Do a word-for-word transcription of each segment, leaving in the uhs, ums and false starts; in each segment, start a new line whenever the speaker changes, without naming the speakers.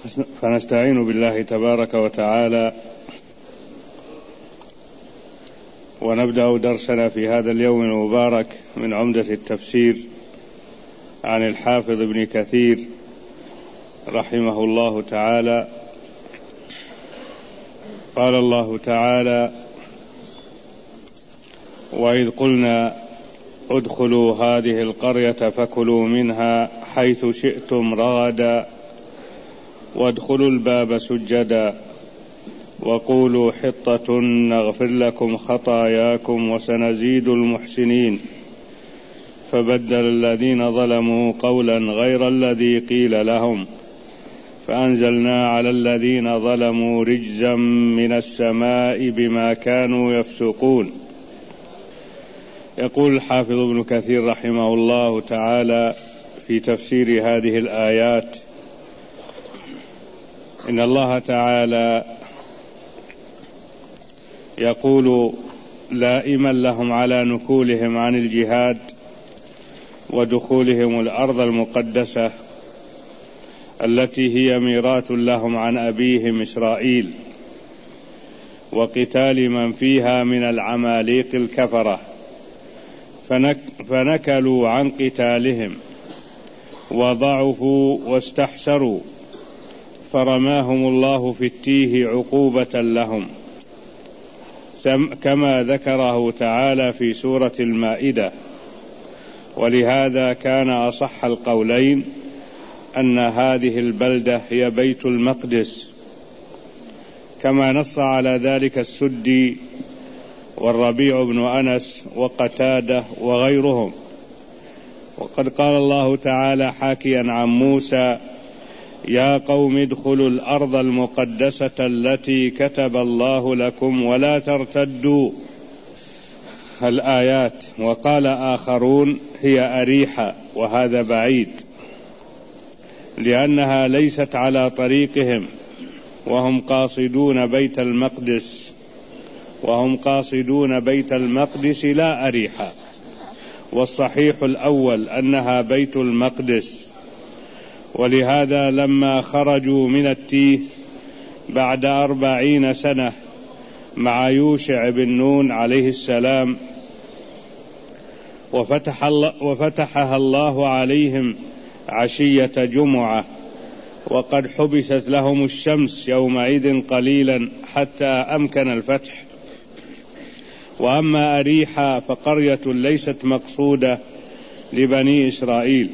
فنستعين بالله تبارك وتعالى ونبدأ درسنا في هذا اليوم المبارك من عمدة التفسير عن الحافظ ابن كثير رحمه الله تعالى. قال الله تعالى: وإذ قلنا ادخلوا هذه القرية فكلوا منها حيث شئتم رغدا وادخلوا الباب سجدا وقولوا حطة نغفر لكم خطاياكم وسنزيد المحسنين فبدل الذين ظلموا قولا غير الذي قيل لهم فأنزلنا على الذين ظلموا رجزا من السماء بما كانوا يفسقون. يقول الحافظ ابن كثير رحمه الله تعالى في تفسير هذه الآيات: إن الله تعالى يقول لائما لهم على نكولهم عن الجهاد ودخولهم الأرض المقدسة التي هي ميراث لهم عن أبيهم إسرائيل، وقتال من فيها من العماليق الكفرة، فنك فنكلوا عن قتالهم وضعفوا واستحسروا فرماهم الله في التيه عقوبة لهم، كما ذكره تعالى في سورة المائدة. ولهذا كان أصح القولين أن هذه البلدة هي بيت المقدس، كما نص على ذلك السدي والربيع بن أنس وقتادة وغيرهم. وقد قال الله تعالى حاكيا عن موسى: يا قوم ادخلوا الأرض المقدسة التي كتب الله لكم ولا ترتدوا الآيات. وقال آخرون: هي أريحة، وهذا بعيد لأنها ليست على طريقهم وهم قاصدون بيت المقدس وهم قاصدون بيت المقدس لا أريحة. والصحيح الأول أنها بيت المقدس. ولهذا لما خرجوا من التيه بعد أربعين سنة مع يوشع بن نون عليه السلام وفتح الله وفتحها الله عليهم عشية جمعة، وقد حبست لهم الشمس يومئذ قليلا حتى أمكن الفتح. وأما أريحة فقرية ليست مقصودة لبني إسرائيل،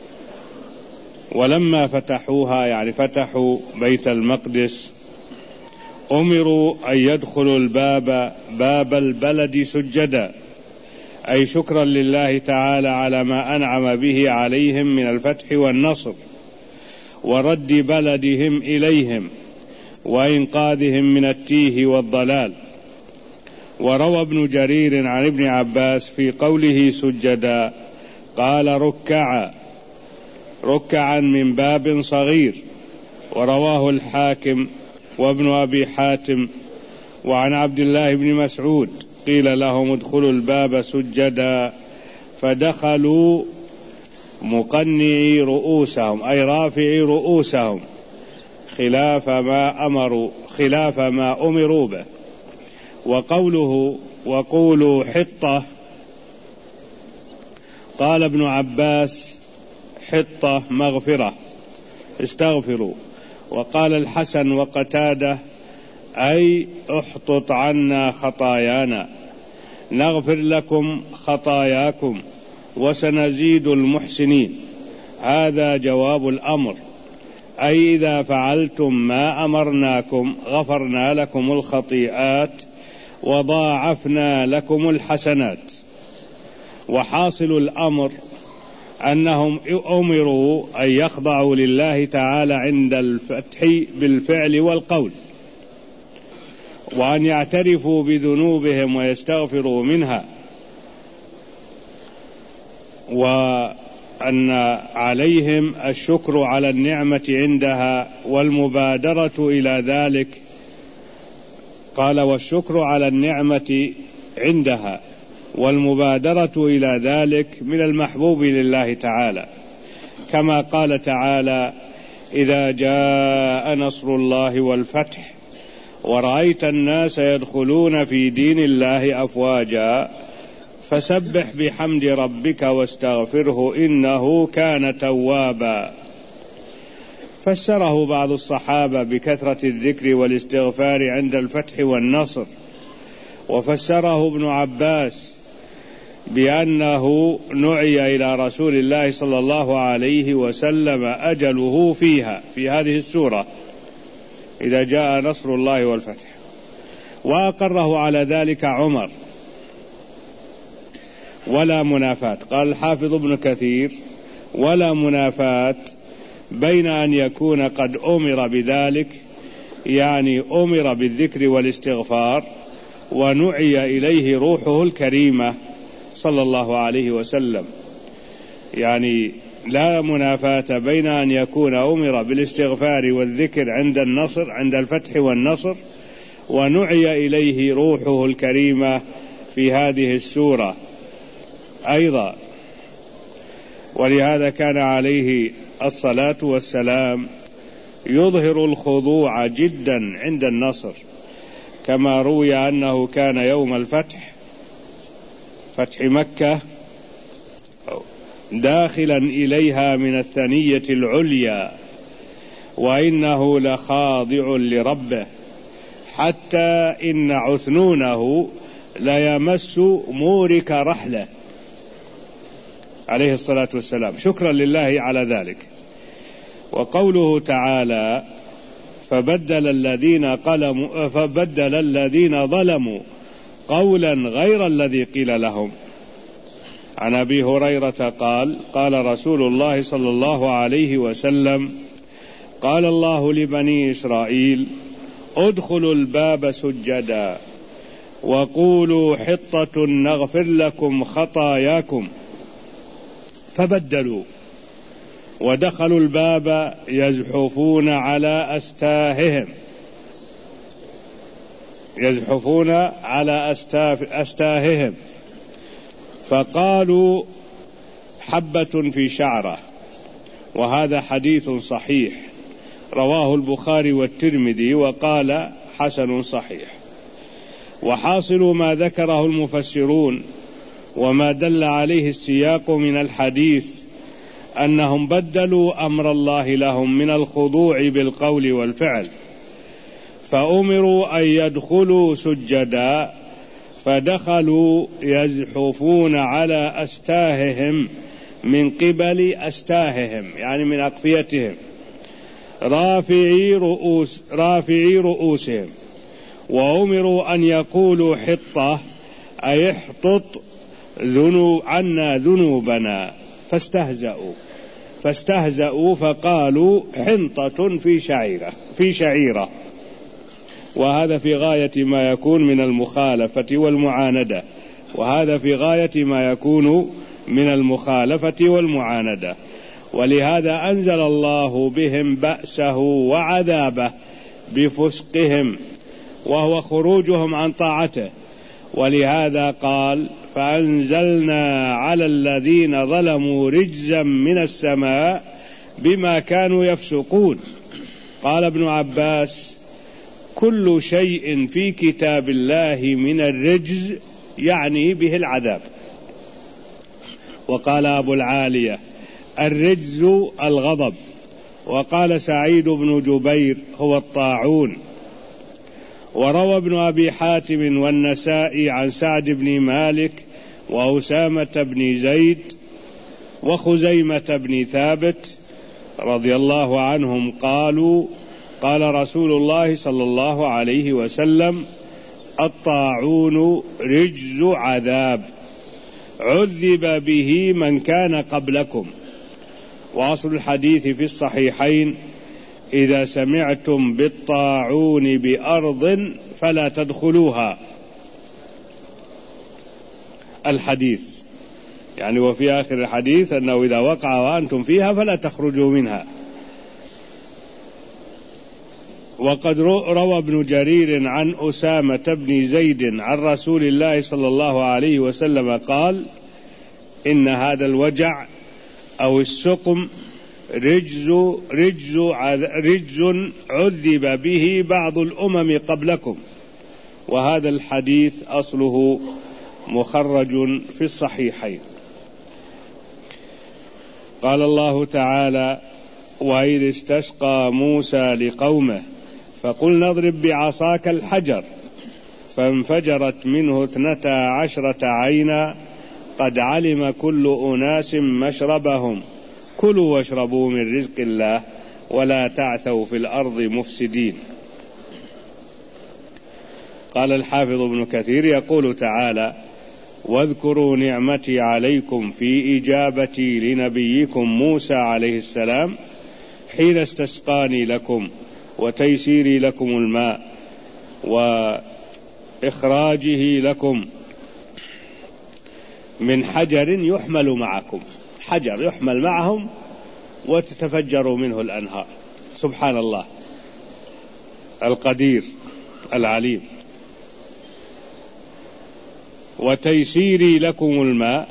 ولما فتحوها يعني فتحوا بيت المقدس أمروا أن يدخلوا الباب باب البلد سجدا، أي شكرا لله تعالى على ما أنعم به عليهم من الفتح والنصر ورد بلدهم إليهم وإنقاذهم من التيه والضلال. وروى ابن جرير عن ابن عباس في قوله سجدا قال ركعا ركعا من باب صغير. ورواه الحاكم وابن أبي حاتم. وعن عبد الله بن مسعود قيل لهم ادخلوا الباب سجدا فدخلوا مقنعي رؤوسهم أي رافعي رؤوسهم خلاف ما أمروا خلاف ما أمروا به. وقوله وقولوا حطة قال ابن عباس حطة مغفرة استغفروا. وقال الحسن وقتادة أي احطط عنا خطايانا نغفر لكم خطاياكم وسنزيد المحسنين. هذا جواب الأمر، أي إذا فعلتم ما أمرناكم غفرنا لكم الخطيئات وضاعفنا لكم الحسنات. وحاصل الأمر أنهم أمروا أن يخضعوا لله تعالى عند الفتح بالفعل والقول، وأن يعترفوا بذنوبهم ويستغفروا منها، وأن عليهم الشكر على النعمة عندها والمبادرة إلى ذلك. قال والشكر على النعمة عندها والمبادرة إلى ذلك من المحبوب لله تعالى، كما قال تعالى إذا جاء نصر الله والفتح ورأيت الناس يدخلون في دين الله أفواجا فسبح بحمد ربك واستغفره إنه كان توابا. فسره بعض الصحابة بكثرة الذكر والاستغفار عند الفتح والنصر، وفسره ابن عباس بأنه نعي إلى رسول الله صلى الله عليه وسلم أجله فيها في هذه السورة إذا جاء نصر الله والفتح، وأقره على ذلك عمر ولا منافاة. قال الحافظ ابن كثير ولا منافاة بين أن يكون قد أمر بذلك، يعني أمر بالذكر والاستغفار ونعي إليه روحه الكريمة صلى الله عليه وسلم، يعني لا منافاة بين أن يكون أمر بالاستغفار والذكر عند النصر عند الفتح والنصر ونعي إليه روحه الكريمة في هذه السورة أيضا. ولهذا كان عليه الصلاة والسلام يظهر الخضوع جدا عند النصر، كما روي أنه كان يوم الفتح فتح مكة داخلا إليها من الثنية العليا وإنه لخاضع لربه حتى إن عثنونه ليمس مورك رحله عليه الصلاة والسلام شكرا لله على ذلك. وقوله تعالى فبدل الذين قلموا فبدل الذين ظلموا قولا غير الذي قيل لهم. عن أبي هريرة قال قال رسول الله صلى الله عليه وسلم قال الله لبني إسرائيل ادخلوا الباب سجدا وقولوا حطة نغفر لكم خطاياكم، فبدلوا ودخلوا الباب يزحفون على أستاههم يزحفون على أستاههم فقالوا حبة في شعرة. وهذا حديث صحيح رواه البخاري والترمذي وقال حسن صحيح. وحاصل ما ذكره المفسرون وما دل عليه السياق من الحديث أنهم بدلوا أمر الله لهم من الخضوع بالقول والفعل، فأمروا أن يدخلوا سجدا فدخلوا يزحفون على أستاههم من قبل أستاههم يعني من أقفيتهم رافعي رؤوس رافعي رؤوسهم، وأمروا أن يقولوا حطة أي احطط ذنوب عنا ذنوبنا فاستهزأوا فاستهزأوا فقالوا حنطة في شعيرة في شعيرة. وهذا في غاية ما يكون من المخالفة والمعاندة وهذا في غاية ما يكون من المخالفة والمعاندة. ولهذا أنزل الله بهم بأسه وعذابه بفسقهم وهو خروجهم عن طاعته. ولهذا قال فأنزلنا على الذين ظلموا رجزا من السماء بما كانوا يفسقون. قال ابن عباس كل شيء في كتاب الله من الرجز يعني به العذاب. وقال أبو العالية الرجز الغضب. وقال سعيد بن جبير هو الطاعون. وروى ابن أبي حاتم والنسائي عن سعد بن مالك وأسامة بن زيد وخزيمة بن ثابت رضي الله عنهم قالوا قال رسول الله صلى الله عليه وسلم الطاعون رجز عذاب عذب به من كان قبلكم. وأصل الحديث في الصحيحين إذا سمعتم بالطاعون بأرض فلا تدخلوها الحديث يعني. وفي آخر الحديث أنه إذا وقع وأنتم فيها فلا تخرجوا منها. وقد روى ابن جرير عن أسامة بن زيد عن رسول الله صلى الله عليه وسلم قال إن هذا الوجع أو السقم رجز, رجز, رجز عذب به بعض الأمم قبلكم. وهذا الحديث أصله مخرج في الصحيحين. قال الله تعالى: وإذ استسقى موسى لقومه فقلنا اضرب بعصاك الحجر فانفجرت منه اثنتا عشرة عينا قد علم كل أناس مشربهم كلوا واشربوا من رزق الله ولا تعثوا في الأرض مفسدين. قال الحافظ ابن كثير يقول تعالى: واذكروا نعمتي عليكم في إجابتي لنبيكم موسى عليه السلام حين استسقاني لكم وتيسيري لكم الماء وإخراجه لكم من حجر يحمل معكم، حجر يحمل معهم وتتفجر منه الأنهار. سبحان الله القدير العليم. وتيسيري لكم الماء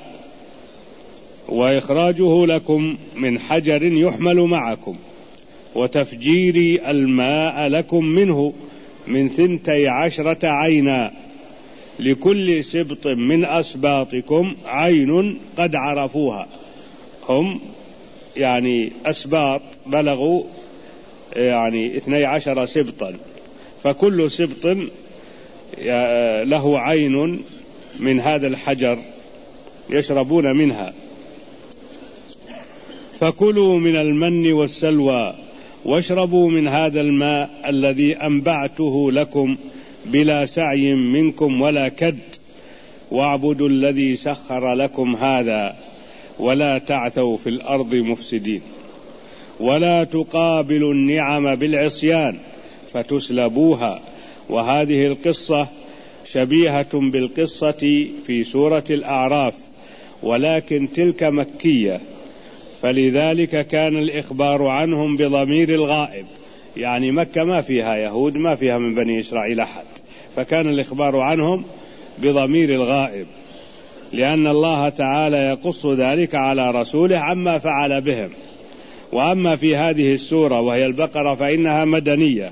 وإخراجه لكم من حجر يحمل معكم وتفجير الماء لكم منه من ثنتي عشرة عينا لكل سبط من أسباطكم عين قد عرفوها. هم يعني أسباط بلغوا يعني اثني عشر سبطا، فكل سبط له عين من هذا الحجر يشربون منها. فكلوا من المن والسلوى واشربوا من هذا الماء الذي أنبعته لكم بلا سعي منكم ولا كد واعبدوا الذي سخر لكم هذا ولا تعثوا في الأرض مفسدين. ولا تقابلوا النعم بالعصيان فتسلبوها. وهذه القصة شبيهة بالقصة في سورة الأعراف، ولكن تلك مكية، فلذلك كان الإخبار عنهم بضمير الغائب، يعني مكة ما فيها يهود، ما فيها من بني إسرائيل أحد، فكان الإخبار عنهم بضمير الغائب، لأن الله تعالى يقص ذلك على رسوله عما فعل بهم. وأما في هذه السورة وهي البقرة فإنها مدنية،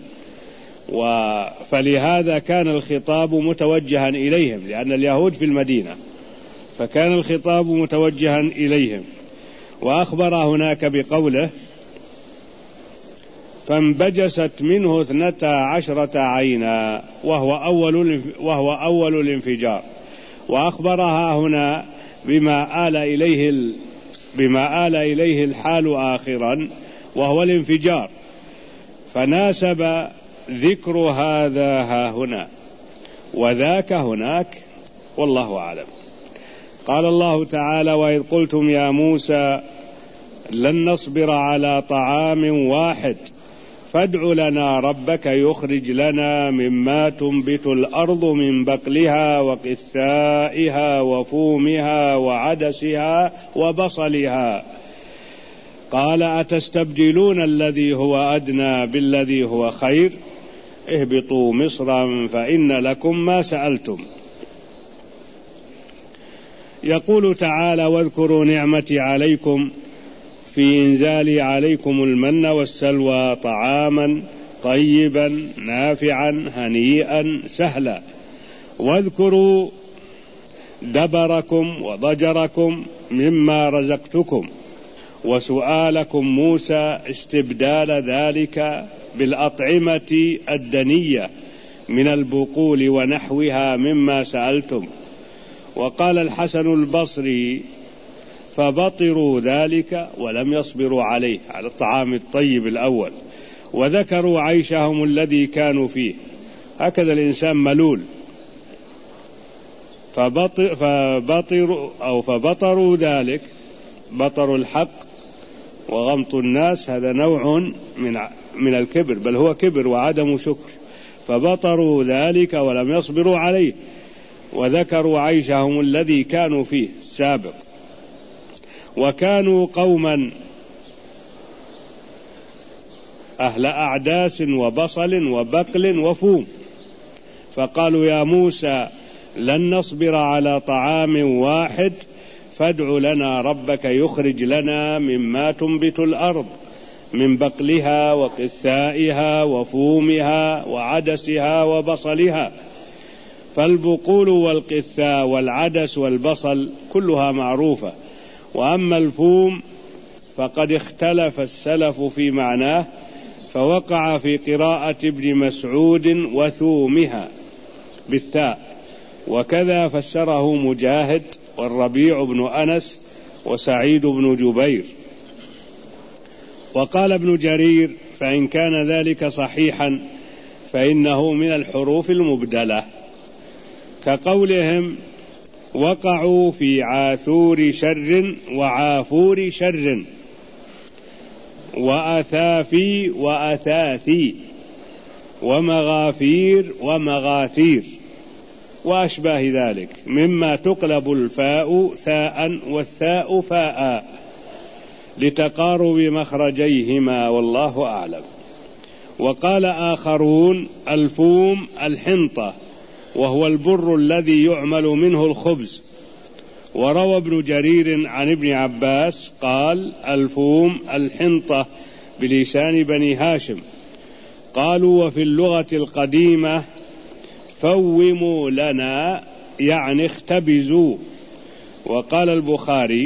فلهذا كان الخطاب متوجها إليهم، لأن اليهود في المدينة، فكان الخطاب متوجها إليهم. وأخبر هناك بقوله: فانبجست منه اثنتا عشرة عينا، وهو أول, وهو أول الانفجار. وأخبرها هنا بما آل إليه, بما آل إليه الحال آخرا وهو الانفجار، فناسب ذكر هذا ها هنا وذاك هناك، والله أعلم. قال الله تعالى: وإذ قلتم يا موسى لن نصبر على طعام واحد فادع لنا ربك يخرج لنا مما تنبت الأرض من بقلها وقثائها وفومها وعدسها وبصلها قال أتستبدلون الذي هو أدنى بالذي هو خير اهبطوا مصرا فإن لكم ما سألتم. يقول تعالى: واذكروا نعمتي عليكم في إنزالي عليكم المن والسلوى طعاما طيبا نافعا هنيئا سهلا. واذكروا دبركم وضجركم مما رزقتكم، وسؤالكم موسى استبدال ذلك بالأطعمة الدنية من البقول ونحوها مما سألتم. وقال الحسن البصري: فبطروا ذلك ولم يصبروا عليه، على الطعام الطيب الأول، وذكروا عيشهم الذي كانوا فيه. هكذا الإنسان ملول. فبطر فبطروا أو فبطروا ذلك، بطر الحق وغمط الناس، هذا نوع من من الكبر، بل هو كبر وعدم شكر. فبطروا ذلك ولم يصبروا عليه، وذكروا عيشهم الذي كانوا فيه السابق. وكانوا قوما أهل أعداس وبصل وبقل وفوم، فقالوا يا موسى لن نصبر على طعام واحد فادع لنا ربك يخرج لنا مما تنبت الأرض من بقلها وقثائها وفومها وعدسها وبصلها. فالبقول والقثاء والعدس والبصل كلها معروفة، وأما الفوم فقد اختلف السلف في معناه، فوقع في قراءة ابن مسعود وثومها بالثاء، وكذا فسره مجاهد والربيع بن أنس وسعيد بن جبير. وقال ابن جرير: فإن كان ذلك صحيحا فإنه من الحروف المبدلة، كقولهم: وقعوا في عاثور شر وعافور شر وأثافي وأثاثي ومغافير ومغاثير وأشباه ذلك، مما تقلب الفاء ثاء والثاء فاء لتقارب مخرجيهما، والله أعلم. وقال آخرون: الفوم الحنطة، وهو البر الذي يعمل منه الخبز. وروى ابن جرير عن ابن عباس قال: الفوم الحنطة بلسان بني هاشم. قالوا: وفي اللغة القديمة فوموا لنا، يعني اختبزوا. وقال البخاري: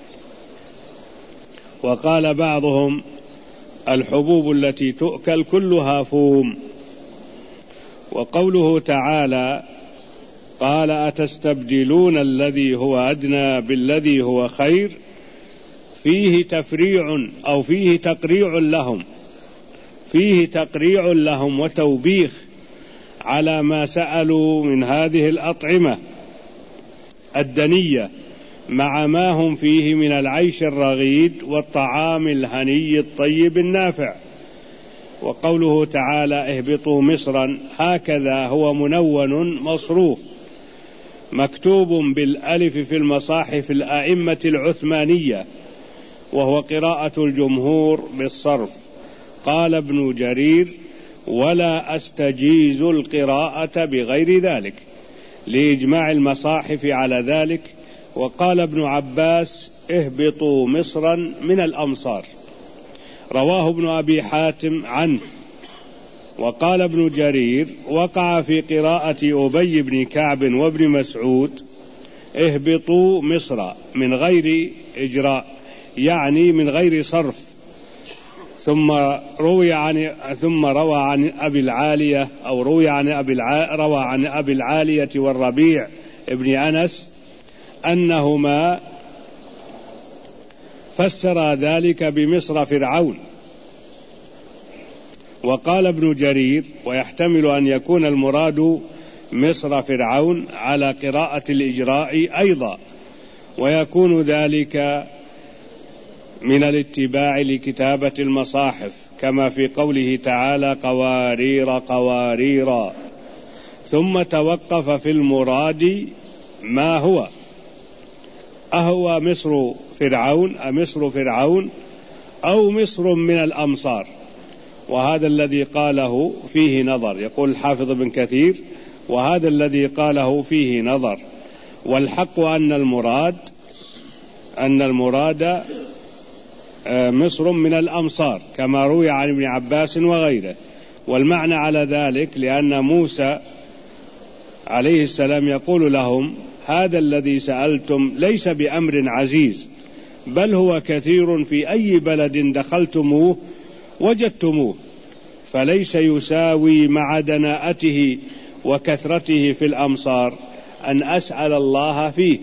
وقال بعضهم: الحبوب التي تؤكل كلها فوم. وقوله تعالى: قال: أتستبدلون الذي هو أدنى بالذي هو خير، فيه تفريع أو فيه تقريع لهم فيه تقريع لهم وتوبيخ على ما سألوا من هذه الأطعمة الدنية، مع ما هم فيه من العيش الرغيد والطعام الهني الطيب النافع. وقوله تعالى: اهبطوا مصرا، هكذا هو منون مصروف مكتوب بالألف في المصاحف الأئمة العثمانية، وهو قراءة الجمهور بالصرف. قال ابن جرير: ولا أستجيز القراءة بغير ذلك، لإجماع المصاحف على ذلك. وقال ابن عباس: اهبطوا مصرا من الأمصار. رواه ابن أبي حاتم عنه. وقال ابن جرير: وقع في قراءة أبي بن كعب وابن مسعود: اهبطوا مصر، من غير إجراء، يعني من غير صرف. ثم روي عن ثم روى عن أبي العالية أو روي عن أبي الع... روى عن أبي العالية والربيع ابن أنس أنهما فسر ذلك بمصر فرعون. وقال ابن جرير: ويحتمل أن يكون المراد مصر فرعون على قراءة الإجراء أيضا، ويكون ذلك من الاتباع لكتابة المصاحف، كما في قوله تعالى: قوارير قواريرا. ثم توقف في المراد ما هو، أهو مصر فرعون أمصر فرعون أو مصر من الأمصار؟ وهذا الذي قاله فيه نظر. يقول الحافظ ابن كثير: وهذا الذي قاله فيه نظر، والحق أن المراد أن المراد مصر من الأمصار، كما روي عن ابن عباس وغيره. والمعنى على ذلك لأن موسى عليه السلام يقول لهم: هذا الذي سألتم ليس بأمر عزيز، بل هو كثير، في أي بلد دخلتموه وجدتموه، فليس يساوي مع دناءته وكثرته في الأمصار أن أسأل الله فيه.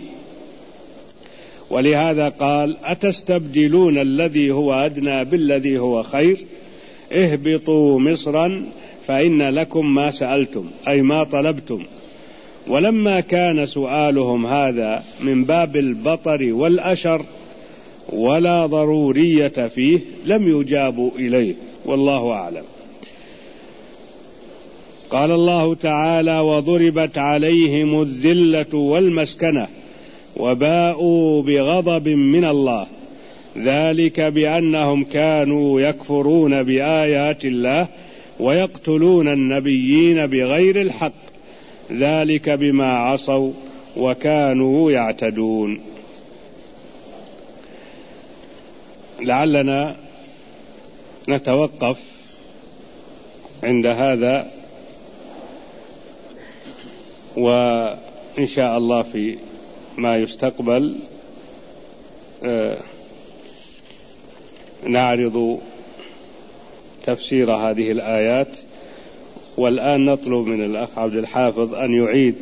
ولهذا قال: أتستبدلون الذي هو أدنى بالذي هو خير، اهبطوا مصرا فإن لكم ما سألتم، أي ما طلبتم. ولما كان سؤالهم هذا من باب البطر والأشر ولا ضرورية فيه لم يجابوا إليه، والله أعلم. قال الله تعالى: وضربت عليهم الذلة والمسكنة وباءوا بغضب من الله، ذلك بأنهم كانوا يكفرون بآيات الله ويقتلون النبيين بغير الحق، ذلك بما عصوا وكانوا يعتدون. لعلنا نتوقف عند هذا، وإن شاء الله في ما يستقبل نعرض تفسير هذه الآيات. والآن نطلب من الأخ عبد الحافظ أن يعيد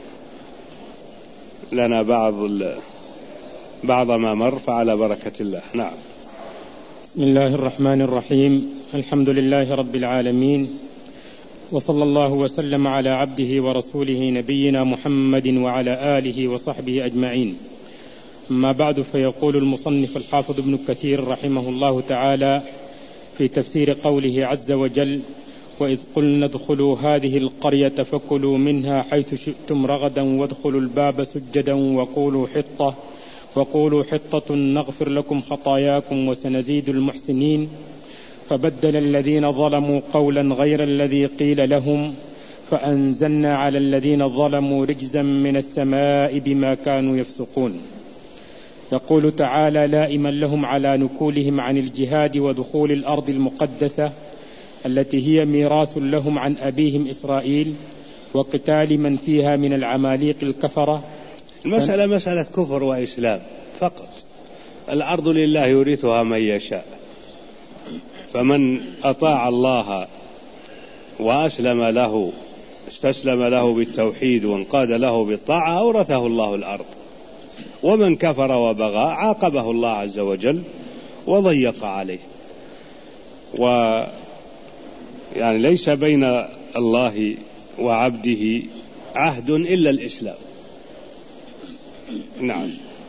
لنا بعض بعض ما مر، فعلى بركة الله. نعم.
بسم الله الرحمن الرحيم. الحمد لله رب العالمين، وصلى الله وسلم على عبده ورسوله نبينا محمد وعلى آله وصحبه أجمعين. أما بعد، فيقول المصنف الحافظ ابن كثير رحمه الله تعالى في تفسير قوله عز وجل: وإذ قلنا ادخلوا هذه القرية فكلوا منها حيث شئتم رغدا وادخلوا الباب سجدا وقولوا حطة وقولوا حطة نغفر لكم خطاياكم وسنزيد المحسنين. فبدل الذين ظلموا قولا غير الذي قيل لهم فأنزلنا على الذين ظلموا رجزا من السماء بما كانوا يفسقون. يقول تعالى لائما لهم على نكولهم عن الجهاد ودخول الأرض المقدسة التي هي ميراث لهم عن أبيهم إسرائيل، وقتال من فيها من العماليق الكفرة.
المسألة مسألة كفر وإسلام فقط. الأرض لله يورثها من يشاء، فمن أطاع الله وأسلم له استسلم له بالتوحيد وانقاد له بالطاعة أورثه الله الأرض، ومن كفر وبغى عاقبه الله عز وجل وضيق عليه. و يعني ليس بين الله وعبده عهد إلا الإسلام. نعم.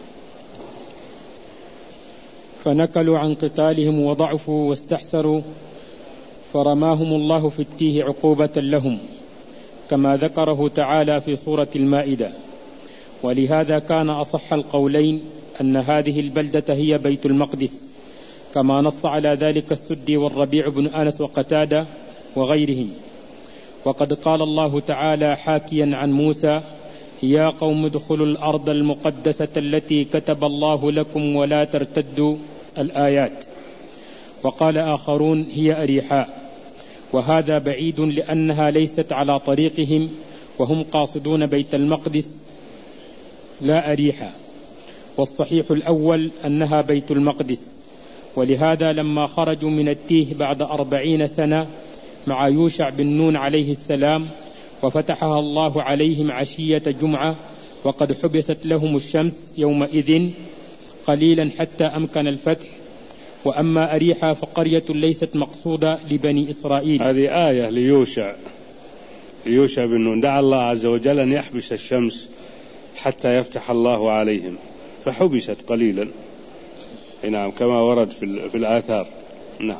فنكلوا عن قتالهم وضعفوا واستحسروا فرماهم الله في التيه عقوبة لهم، كما ذكره تعالى في سورة المائدة. ولهذا كان أصح القولين أن هذه البلدة هي بيت المقدس، كما نص على ذلك السدي والربيع بن أنس وقتادة وغيرهم. وقد قال الله تعالى حاكيا عن موسى: يا قوم ادخلوا الأرض المقدسة التي كتب الله لكم ولا ترتدوا الآيات. وقال آخرون: هي أريحاء، وهذا بعيد لأنها ليست على طريقهم وهم قاصدون بيت المقدس لا أريحا. والصحيح الأول أنها بيت المقدس. ولهذا لما خرجوا من التيه بعد أربعين سنة مع يوشع بن نون عليه السلام وفتحها الله عليهم عشية جمعة، وقد حبست لهم الشمس يومئذ قليلا حتى أمكن الفتح. وأما أريحا فقرية ليست مقصودة لبني إسرائيل.
هذه آية ليوشع ليوشع بن نون، دعا الله عز وجل أن يحبس الشمس حتى يفتح الله عليهم، فحبست قليلا. نعم، كما ورد في, في الآثار. نعم.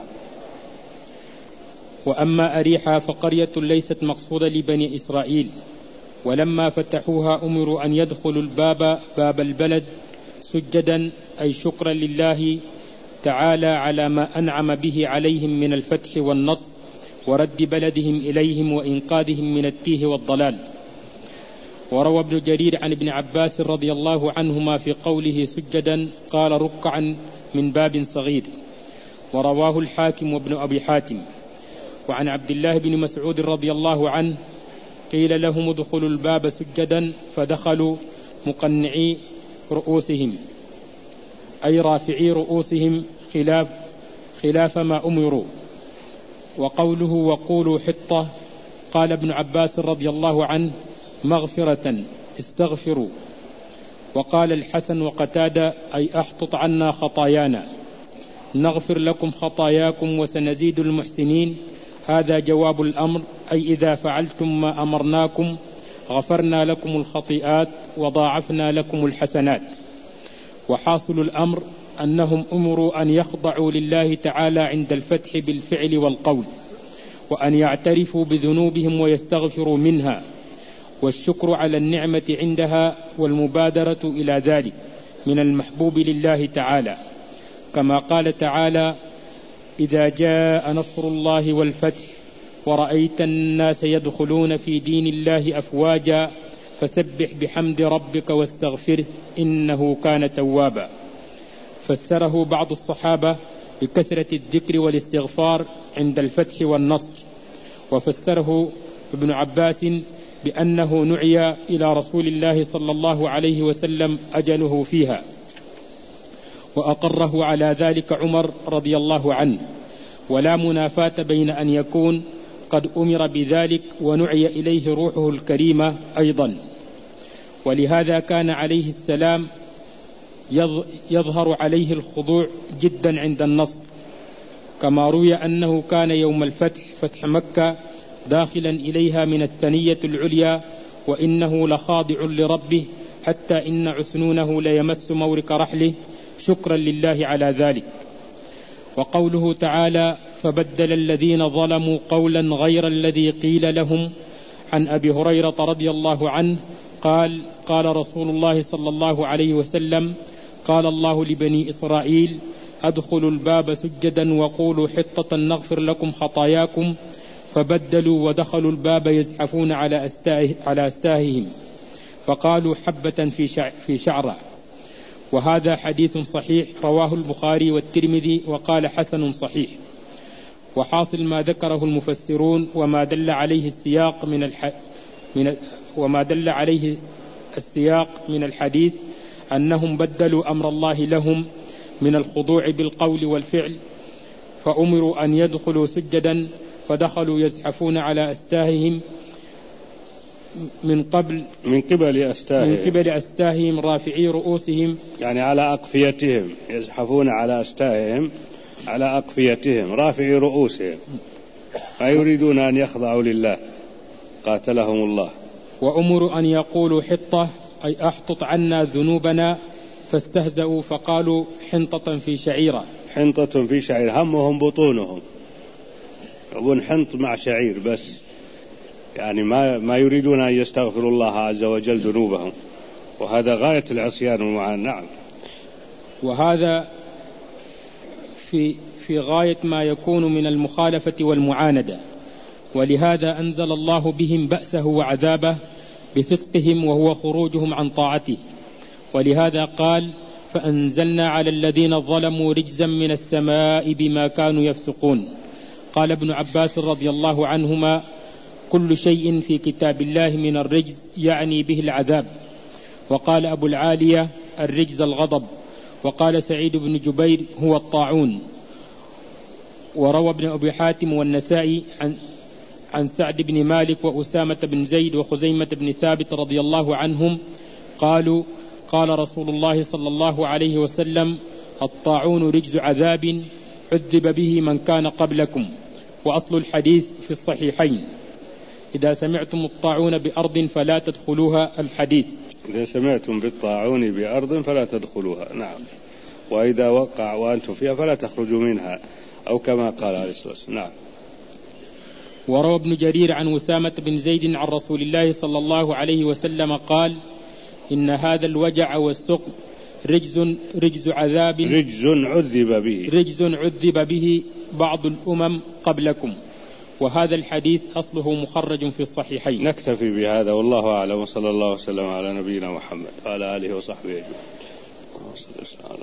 وأما أريحا فقرية ليست مقصودة لبني إسرائيل، ولما فتحوها أمروا أن يدخلوا الباب باب البلد سجدا، أي شكرا لله تعالى على ما أنعم به عليهم من الفتح والنصر ورد بلدهم إليهم وإنقاذهم من التيه والضلال. وروى ابن جرير عن ابن عباس رضي الله عنهما في قوله سجدا قال ركعا من باب صغير. ورواه الحاكم وابن أبي حاتم. وعن عبد الله بن مسعود رضي الله عنه قيل لهم ادخلوا الباب سجدا فدخلوا مقنعي رؤوسهم، أي رافعي رؤوسهم خلاف, خلاف ما أمروا. وقوله وقولوا حطة قال ابن عباس رضي الله عنه مغفرة استغفروا. وقال الحسن وقتادة أي أحطط عنا خطايانا، نغفر لكم خطاياكم وسنزيد المحسنين. هذا جواب الأمر، أي إذا فعلتم ما أمرناكم غفرنا لكم الخطيئات وضاعفنا لكم الحسنات. وحاصل الأمر أنهم أمروا أن يخضعوا لله تعالى عند الفتح بالفعل والقول، وأن يعترفوا بذنوبهم ويستغفروا منها، والشكر على النعمة عندها والمبادرة إلى ذلك من المحبوب لله تعالى، كما قال تعالى إذا جاء نصر الله والفتح ورأيت الناس يدخلون في دين الله أفواجا فسبح بحمد ربك واستغفره إنه كان توابا. فسره بعض الصحابة بكثرة الذكر والاستغفار عند الفتح والنصر، وفسره ابن عباس بأنه نعي إلى رسول الله صلى الله عليه وسلم أجله فيها، وأقره على ذلك عمر رضي الله عنه. ولا منافاة بين أن يكون قد أمر بذلك ونعي إليه روحه الكريمة أيضا. ولهذا كان عليه السلام يظهر عليه الخضوع جدا عند النصر، كما روي أنه كان يوم الفتح فتح مكة داخلا إليها من الثنية العليا وإنه لخاضع لربه، حتى إن عسنونه ليمس مورك رحله شكرا لله على ذلك. وقوله تعالى: فبدل الذين ظلموا قولا غير الذي قيل لهم. عن أبي هريرة رضي الله عنه قال: قال رسول الله صلى الله عليه وسلم: قال الله لبني إسرائيل: أدخلوا الباب سجدا وقولوا حطة نغفر لكم خطاياكم، فبدلوا ودخلوا الباب يزحفون على أستاه على أستاههم فقالوا حبة في شعرة. وهذا حديث صحيح رواه البخاري والترمذي وقال حسن صحيح. وحاصل ما ذكره المفسرون وما دل عليه السياق من الح... من وما دل عليه السياق من الحديث أنهم بدلوا أمر الله لهم من الخضوع بالقول والفعل، فأمروا أن يدخلوا سجدا فدخلوا يزحفون على أستاههم من قبل
من قبل أستاههم
من قبل أستاههم رافعي رؤوسهم،
يعني على أقفيتهم، يزحفون على أستاههم على أقفيتهم رافعي رؤوسهم، ما يريدون أن يخضعوا لله قاتلهم الله.
وأمروا أن يقولوا حطة أي أحطط عنا ذنوبنا، فاستهزأوا فقالوا حنطة في شعيرة.
حنطة في شعير، همهم بطونهم، يبون حنط مع شعير بس، يعني ما ما يريدون أن يستغفروا الله عز وجل ذنوبهم، وهذا غاية العصيان والمعان. نعم.
وهذا في في غاية ما يكون من المخالفة والمعاندة، ولهذا أنزل الله بهم بأسه وعذابه بفسقهم وهو خروجهم عن طاعته. ولهذا قال: فأنزلنا على الذين ظلموا رجزا من السماء بما كانوا يفسقون. قال ابن عباس رضي الله عنهما: كل شيء في كتاب الله من الرجز يعني به العذاب. وقال أبو العالية: الرجز الغضب. وقال سعيد بن جبير: هو الطاعون. وروى ابن أبي حاتم والنسائي عن عن سعد بن مالك وأسامة بن زيد وخزيمة بن ثابت رضي الله عنهم قالوا: قال رسول الله صلى الله عليه وسلم: الطاعون رجز عذاب عذب به من كان قبلكم. وأصل الحديث في الصحيحين: إذا سمعتم الطاعون بأرض فلا تدخلوها. الحديث:
إذا سمعتم بالطاعون بأرض فلا تدخلوها. نعم. وإذا وقع وأنتم فيها فلا تخرجوا منها، أو كما قال عليه الصلاة والسلام. نعم.
وروى ابن جرير عن أسامة بن زيد عن رسول الله صلى الله عليه وسلم قال: إن هذا الوجع والسقم رجز رجز عذاب
رجز عذب به
رجز عذب به بعض الأمم قبلكم. وهذا الحديث أصله مخرج في الصحيحين.
نكتفي بهذا والله أعلم، وصلى الله وسلم على نبينا محمد وعلى آله وصحبه أجمعين.